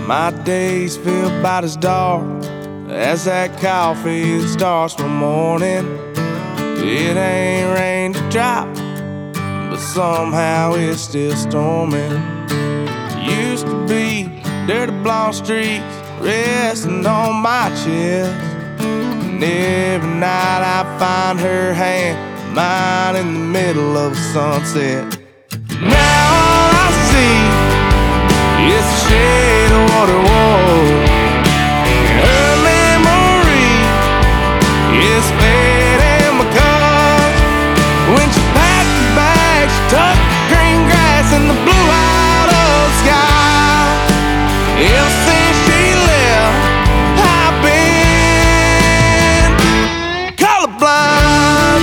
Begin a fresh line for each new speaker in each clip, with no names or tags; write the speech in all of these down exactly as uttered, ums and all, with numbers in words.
My days feel about as dark as that coffee that starts from morning. It ain't rain to drop, but somehow it's still storming. Used to be dirty blonde streaks resting on my chest, and every night I find her hand, mine in the middle of a sunset. Now all I see is the shade of what it was. Her memory is fading because when she packed her bags, she took the green grass and the blue out of the sky. Ever since she left, I've been colorblind.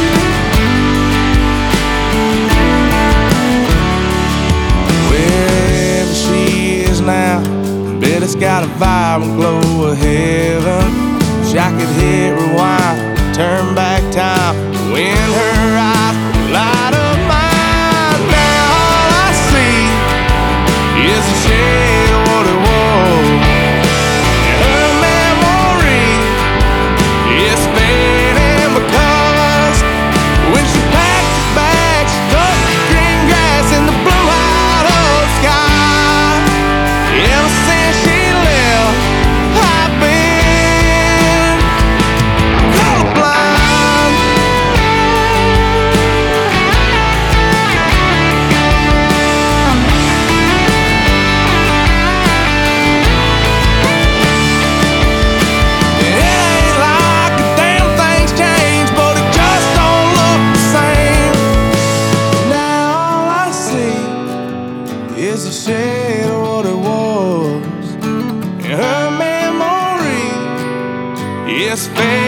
Wherever she is now, bet it's got a vibrant glow of heaven. Wish I could hit rewind, turn back time, when her eyes light up mine. Now all I see is a shade of what it was. Her memory is fading because when she packed her bags, she took the green grass and the blue out of the sky. Ever since she left, I've been colorblind. It ain't like a damn thing's changed, but it just don't look the same. Now all I see is a shade of what it was, and her memory is fading.